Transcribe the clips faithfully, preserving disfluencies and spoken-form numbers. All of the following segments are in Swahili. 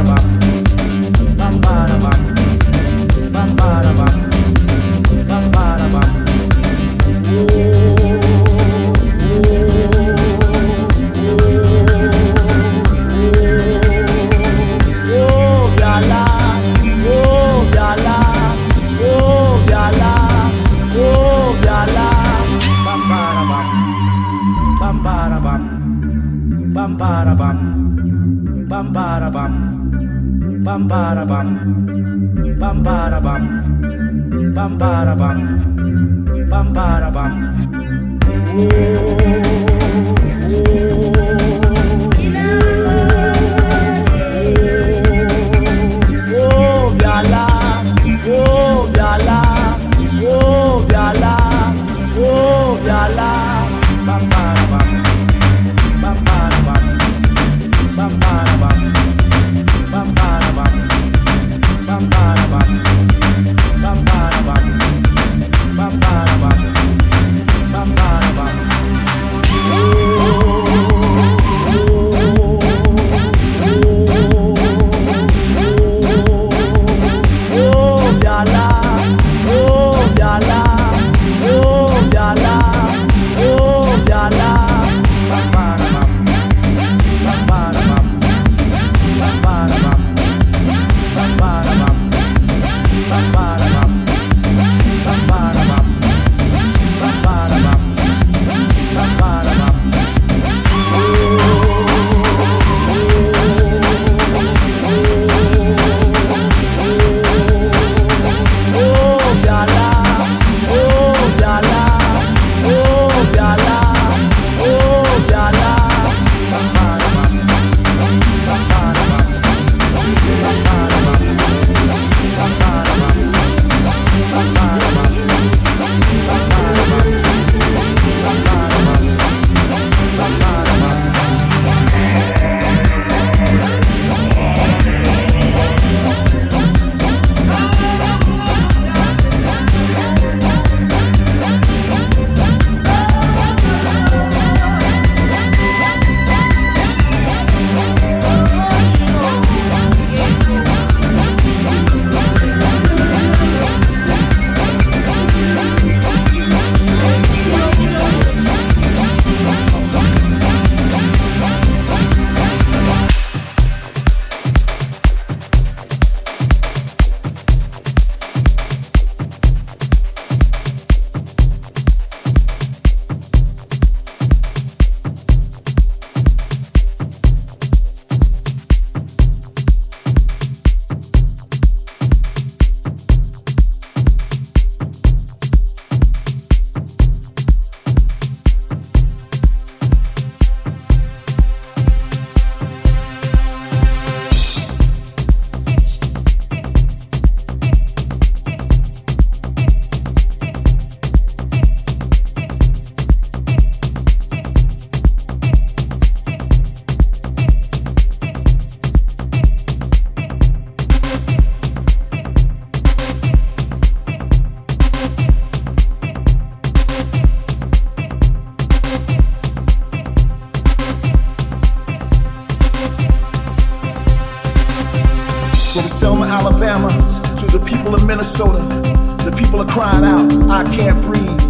Alabama, to the people of Minnesota, the people are crying out, I can't breathe.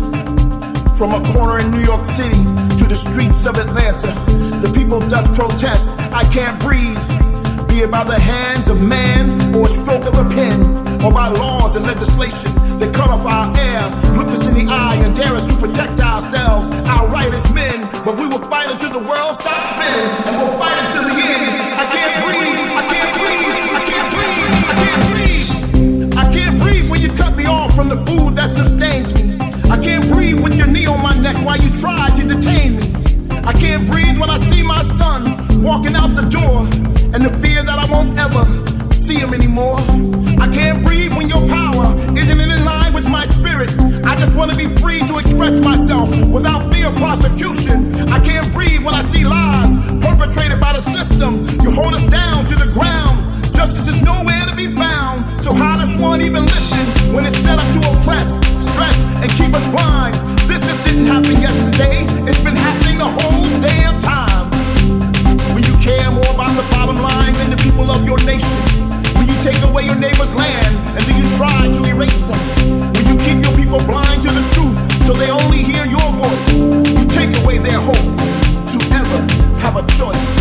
From a corner in New York City to the streets of Atlanta, the people doth protest, I can't breathe. Be it by the hands of man or a stroke of a pen, or by laws and legislation that cut off our air, look us in the eye and dare us to protect ourselves, our right as men. But we will fight until the world stops spinning, and we'll fight until the end. I can't breathe, I can't breathe, I can't breathe, I can't breathe. I can't breathe when you cut me off from the food that sustains me. I can't breathe with your knee on my neck while you try to detain me. I can't breathe when I see my son walking out the door, and the fear that I won't ever see him anymore. I can't breathe when your power isn't in line with my spirit. I just want to be free to express myself without fear of prosecution. I can't breathe when I see lies perpetrated by the system. You hold us down to the ground. Justice is nowhere to be found. So how does one even listen when it's set up to oppress, stress, and keep us blind? This just didn't happen yesterday. It's been happening the whole damn time. When you care more about the bottom line than the people of your nation, neighbor's land, and then you try to erase them. When you keep your people blind to the truth, so they only hear your voice, you take away their hope to ever have a choice.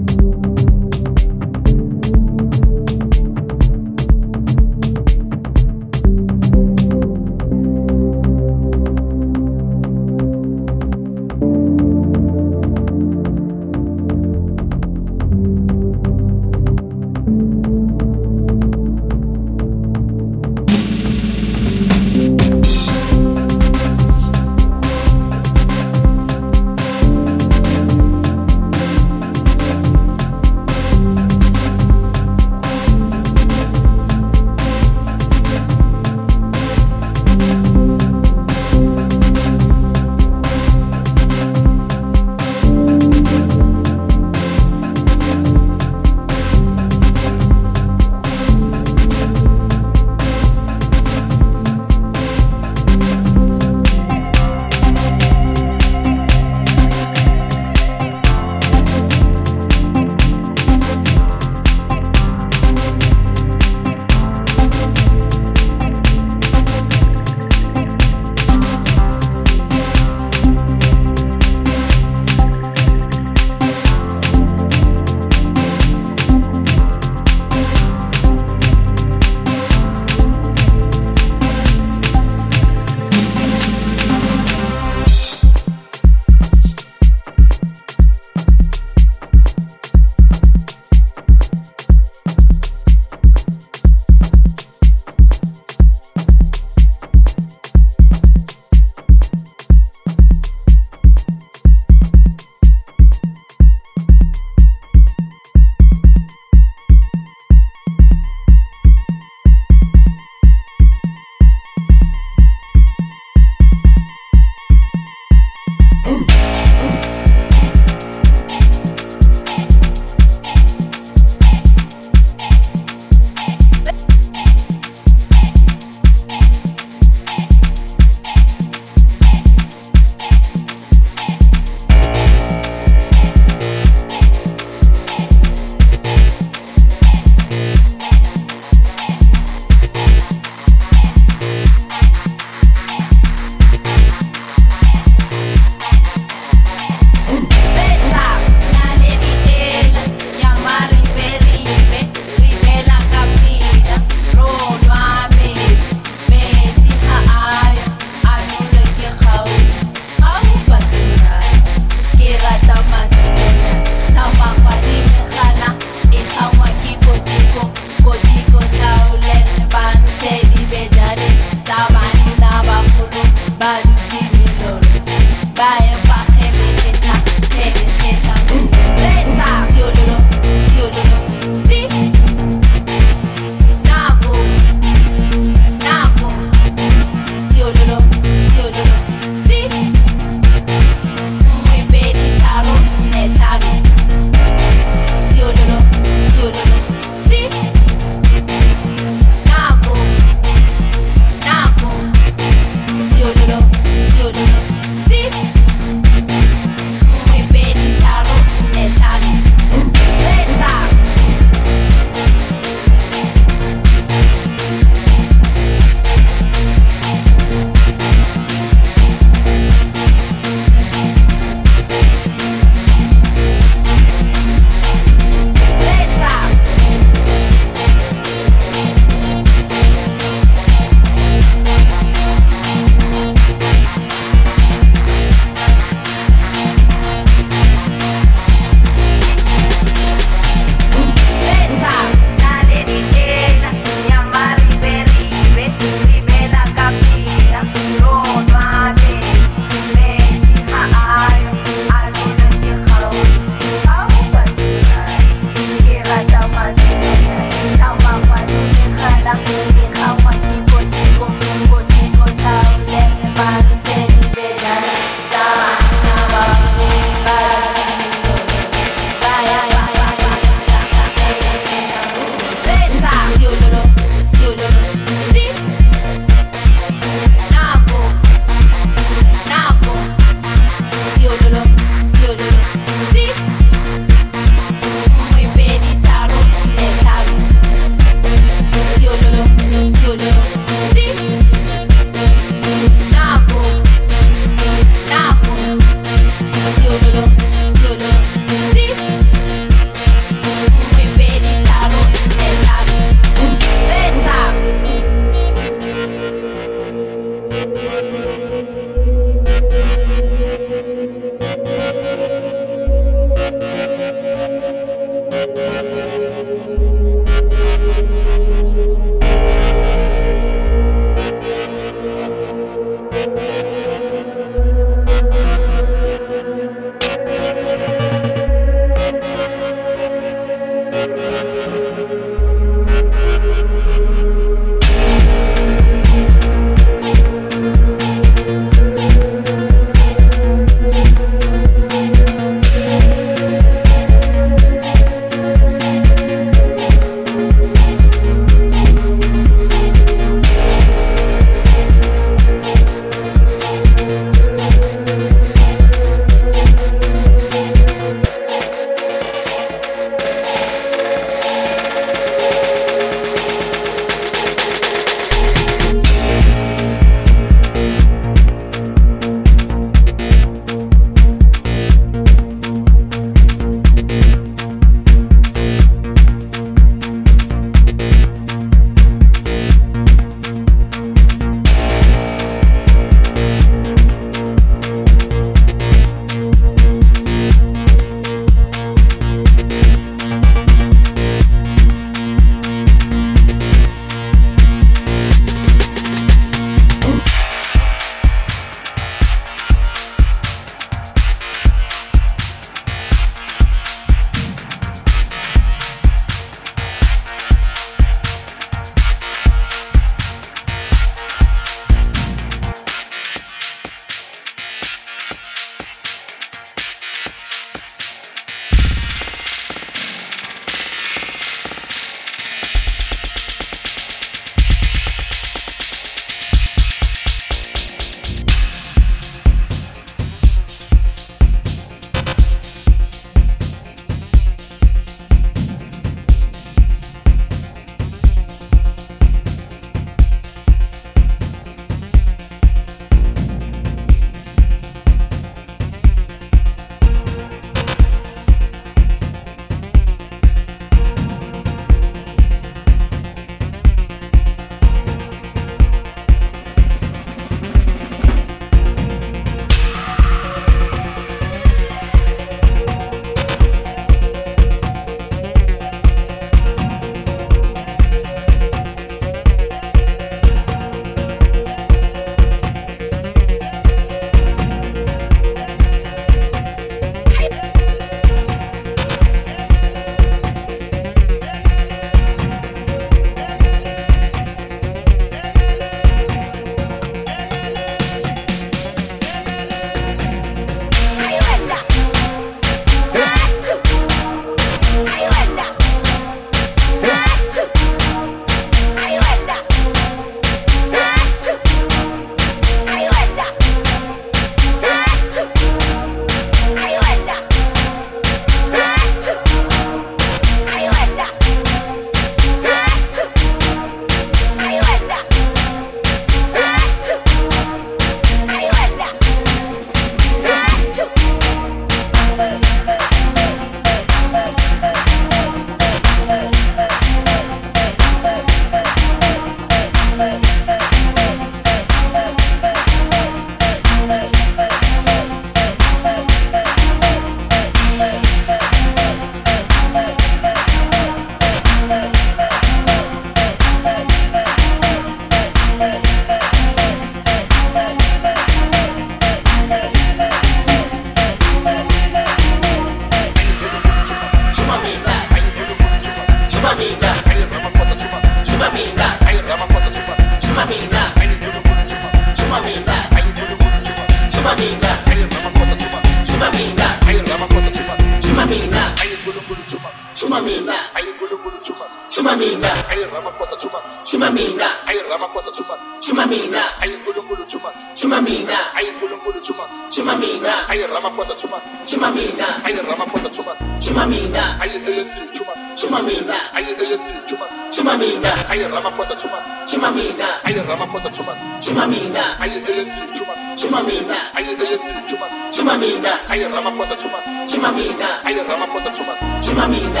Chumamina, ay Ramaphosa Chuma, Chumamina, ay Gulugulu Chuma, Chumamina, ay Gulugulu Chuma, Chumamina, ay Ramaphosa Chuma, Chumamina, ay Ramaphosa Chuma, Chumamina, ay Gulugulu Chuma, Chumamina, ay Gulugulu Chuma, Chumamina, ay Ramaphosa Chuma, Chumamina, ay Ramaphosa Chuma, Chumamina, ay Gulugulu Chuma, Chumamina, ay Gulugulu Chuma, Chumamina, ay Ramaphosa Chuma, Chumamina, ay Ramaphosa Chuma, Chumamina, ay A N C Chuma, Chumamina, ay A N C Chuma, Chumamina, ay Ramaphosa Chuma, Chumamina, ay Ramaphosa Chuma, Chumamina, ay A N C Chuma, Chumamina, ay A N C Chuma, Chumamina, ay Ramaphosa Chuma, Chumamina, ay Ramaphosa Chuma, Chumamina.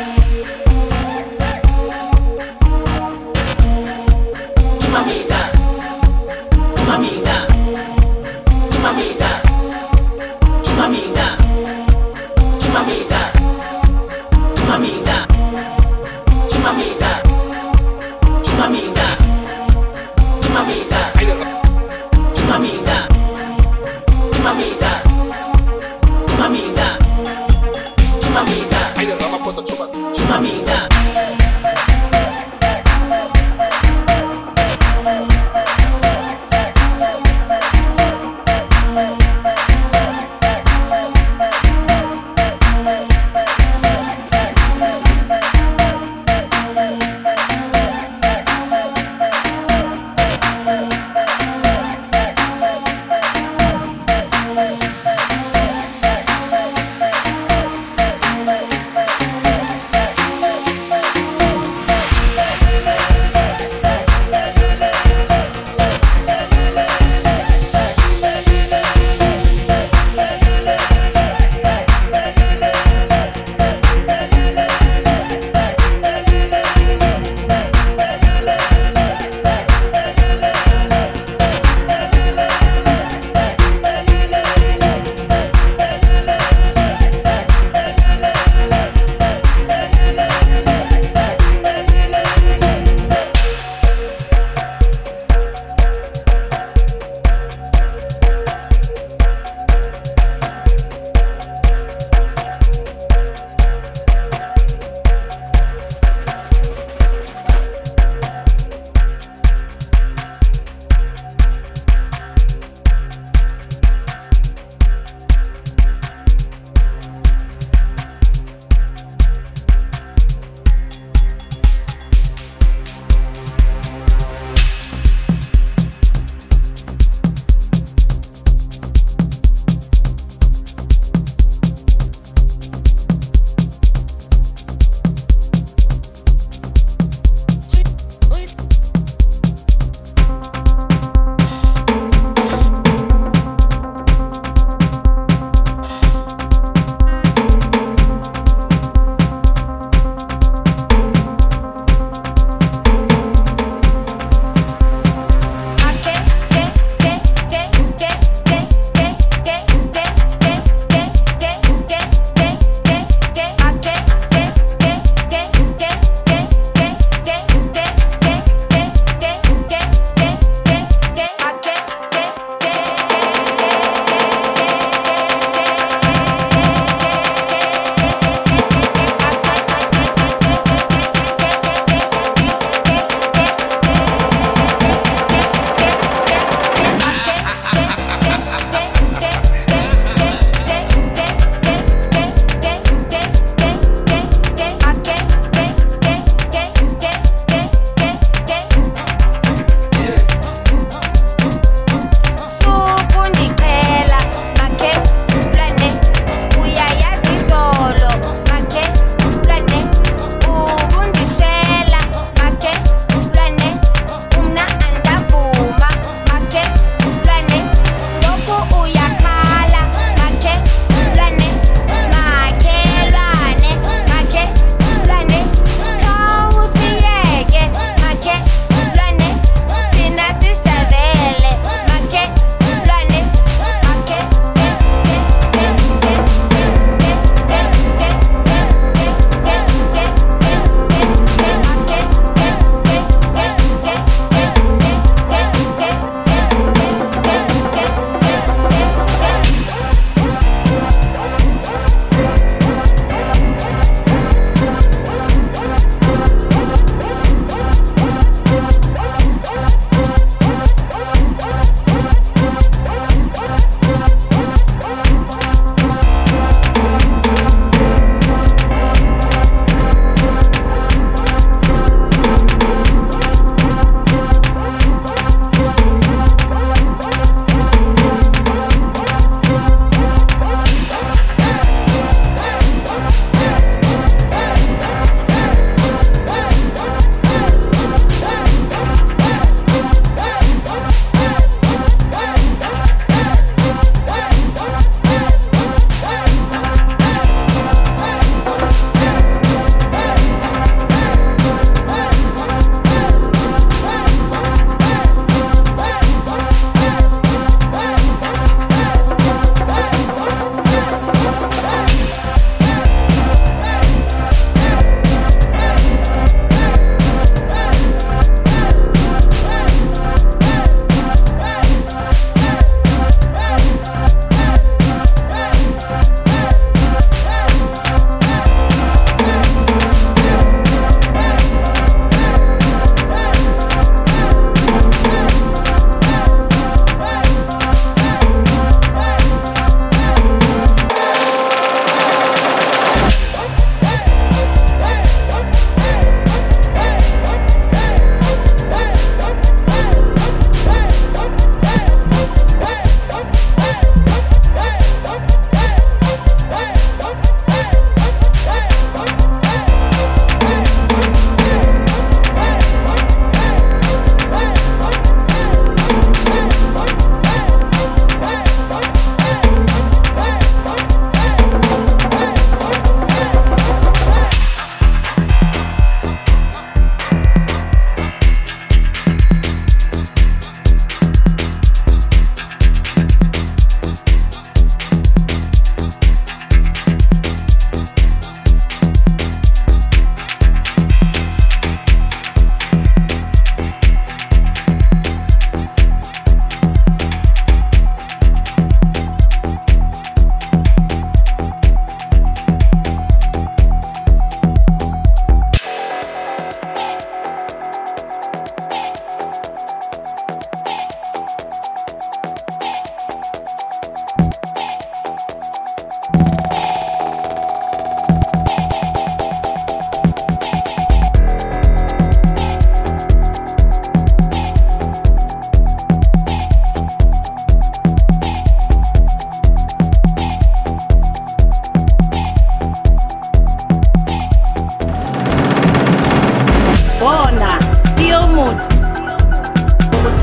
Chumamina, Chumamina, Chumamina, Chumamina, Chumamina, Chumamina, Chumamina, Chumamina, Chumamina, Chumamina, Chumamina, Chumamina, Chumamina, ay Ramaphosa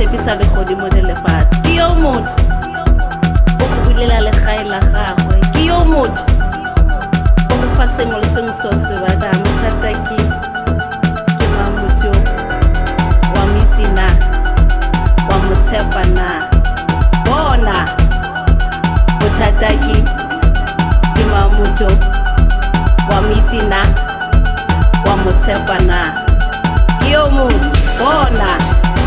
tshepisa legodimo le lefatshe. Ke yo motho o go bulela legae la gagwe. Ke yo motho o go fa sengwe le sengwe se o se batlang. Bothata ke ke mang motho wa mo itse na, wa mo tshepa na? Bona bothata ke ke mang motho wa mo itse na, wa mo tshepa na? Ke yo motho. Bona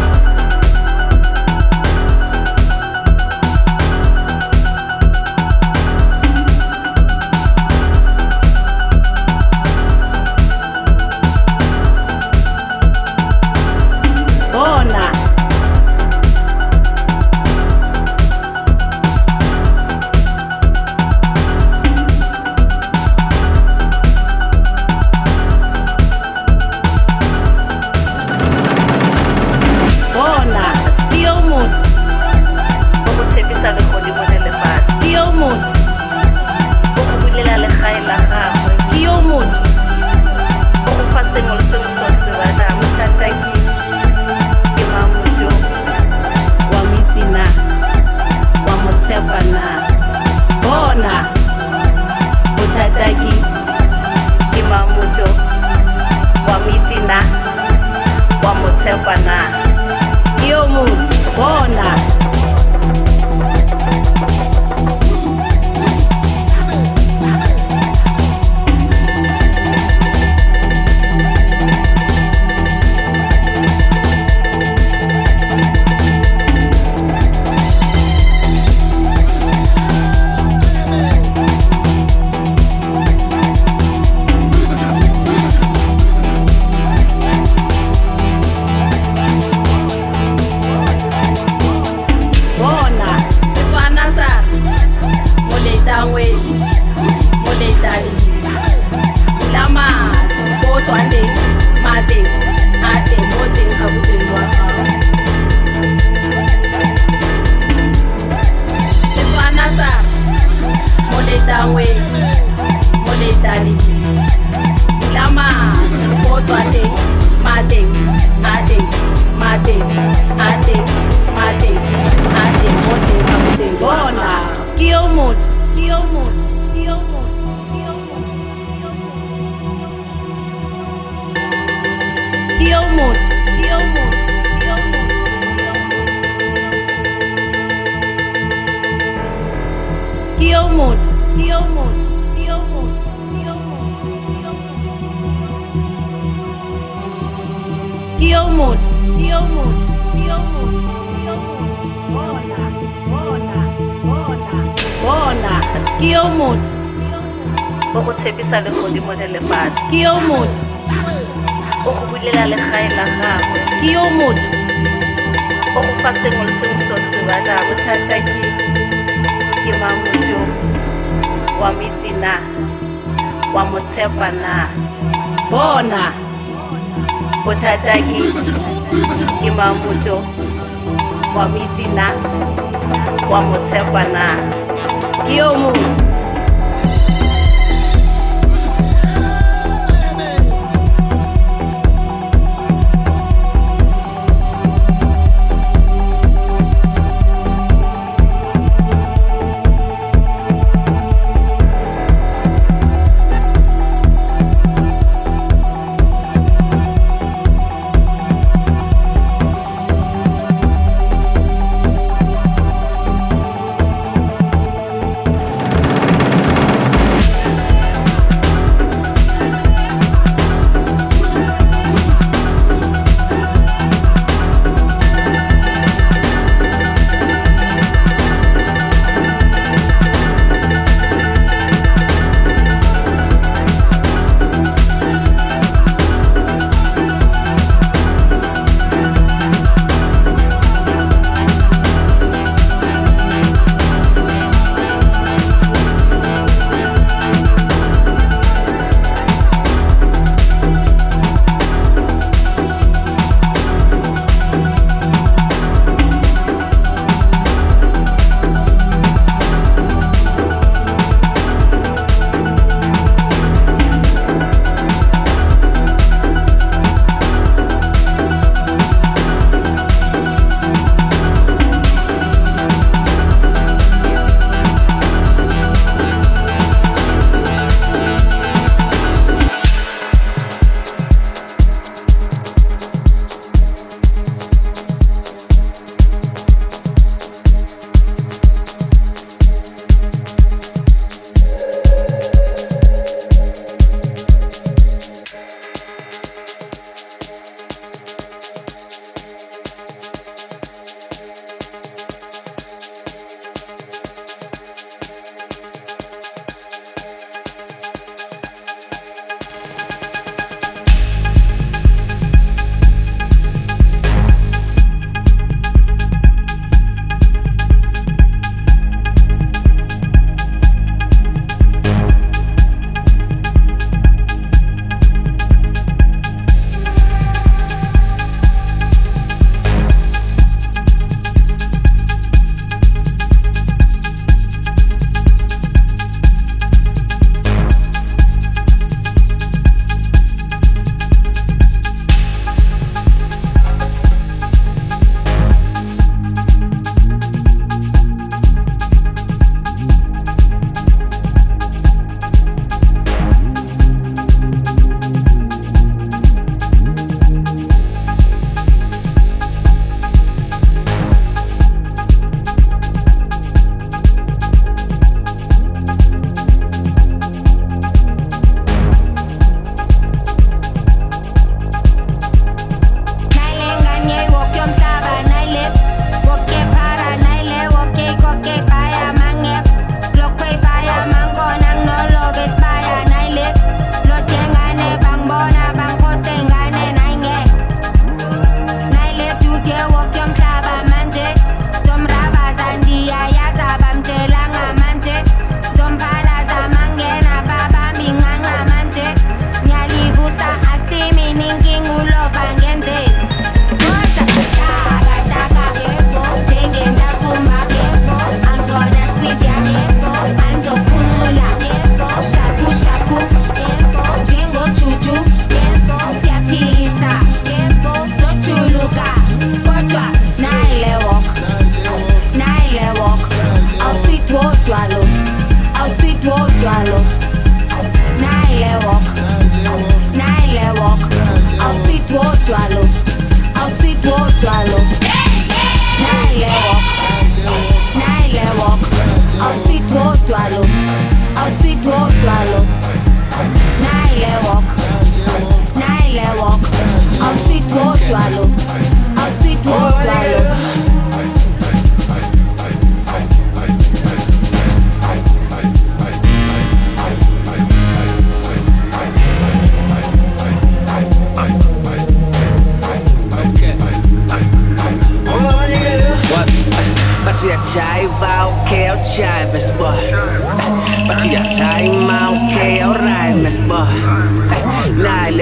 o go tshepisa legodimo le lefatshe. Ke yo motho o go bulela legae la gagwe. Ke yo motho o go fa sengwe le sengwe se o se batlang. Bothata ke ke mang motho wa mo itse na, wa mo tshepa na? Bona bothata ke ke mang motho wa mo itse na, wa mo tshepa na? Ke yo motho.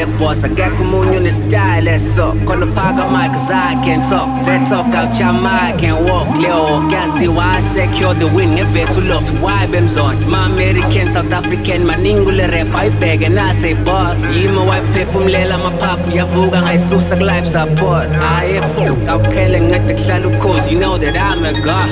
boss, akekho umunye une-style eso khona phakamayo cause I can talk. Let's talk out your mind, can walk leo Kaziwa I secure the win ngevesi uloft vibe emzona Ma-American, South African, maningi ule rap ayibheke nase bar Yimo wayiphefumulela amaphaphu yavuka ngayisusa ku-life support Aye fuck, awuphele ngede kuhlala ukhozi, you know that I'm a god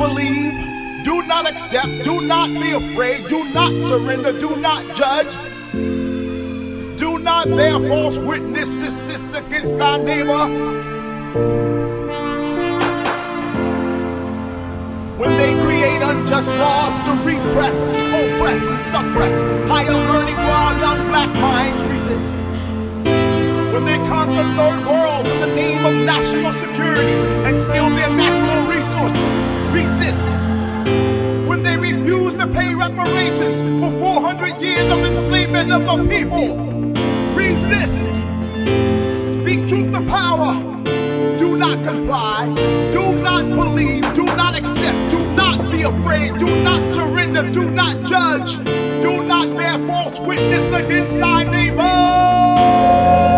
believe, do not accept, do not be afraid, do not surrender, do not judge. Do not bear false witnesses against thy neighbor. When they create unjust laws to repress, oppress, and suppress higher learning while young black minds resist. When they conquer third world in the name of national security and steal their natural resources, resist. When they refuse to pay reparations for four hundred years of enslavement of the people, resist. Speak truth to power. Do not comply. Do not believe. Do not accept. Do not be afraid. Do not surrender. Do not judge. Do not bear false witness against thy neighbor.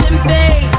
and bass.